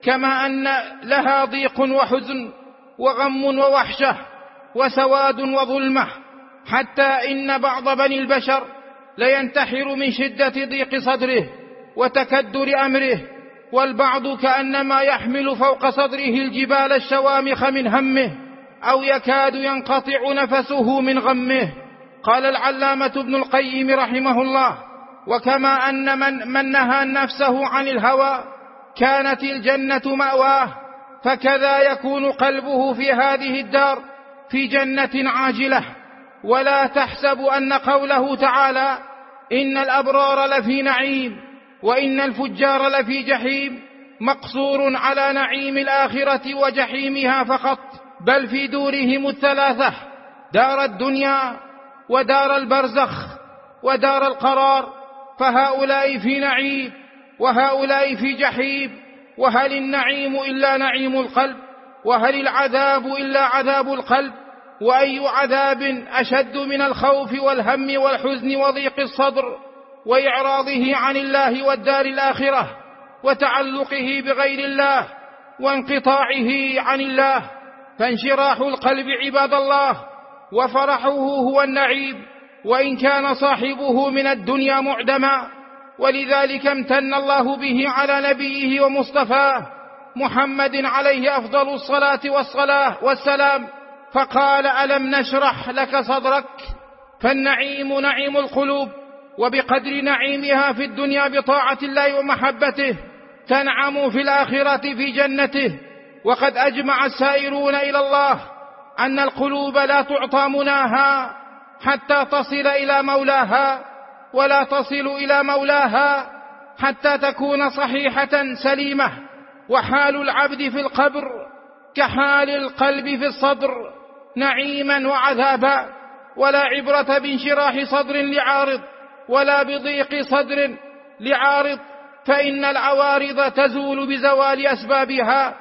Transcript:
كما أن لها ضيق وحزن وغم ووحشة وسواد وظلمة، حتى إن بعض بني البشر لينتحر من شدة ضيق صدره وتكدر أمره، والبعض كأنما يحمل فوق صدره الجبال الشوامخ من همه، أو يكاد ينقطع نفسه من غمه. قال العلامة ابن القيم رحمه الله: وكما أن من نهى نفسه عن الهوى كانت الجنة مأواه، فكذا يكون قلبه في هذه الدار في جنة عاجلة. ولا تحسب أن قوله تعالى إن الأبرار لفي نعيم وإن الفجار لفي جحيم مقصور على نعيم الآخرة وجحيمها فقط، بل في دورهم الثلاثة: دار الدنيا ودار البرزخ ودار القرار، فهؤلاء في نعيم وهؤلاء في جحيم. وهل النعيم إلا نعيم القلب؟ وهل العذاب إلا عذاب القلب؟ وأي عذاب أشد من الخوف والهم والحزن وضيق الصدر وإعراضه عن الله والدار الآخرة وتعلقه بغير الله وانقطاعه عن الله؟ فانشراح القلب عباد الله وفرحه هو النعيم، وإن كان صاحبه من الدنيا معدما. ولذلك امتن الله به على نبيه ومصطفاه محمد عليه أفضل الصلاة والسلام، فقال: ألم نشرح لك صدرك؟ فالنعيم نعيم القلوب، وبقدر نعيمها في الدنيا بطاعة الله ومحبته تنعم في الآخرة في جنته. وقد أجمع السائرون إلى الله أن القلوب لا تعطى مناها حتى تصل إلى مولاها، ولا تصل إلى مولاها حتى تكون صحيحة سليمة. وحال العبد في القبر كحال القلب في الصدر، نعيما وعذابا. ولا عبرة بانشراح صدر لعارض ولا بضيق صدر لعارض، فإن العوارض تزول بزوال أسبابها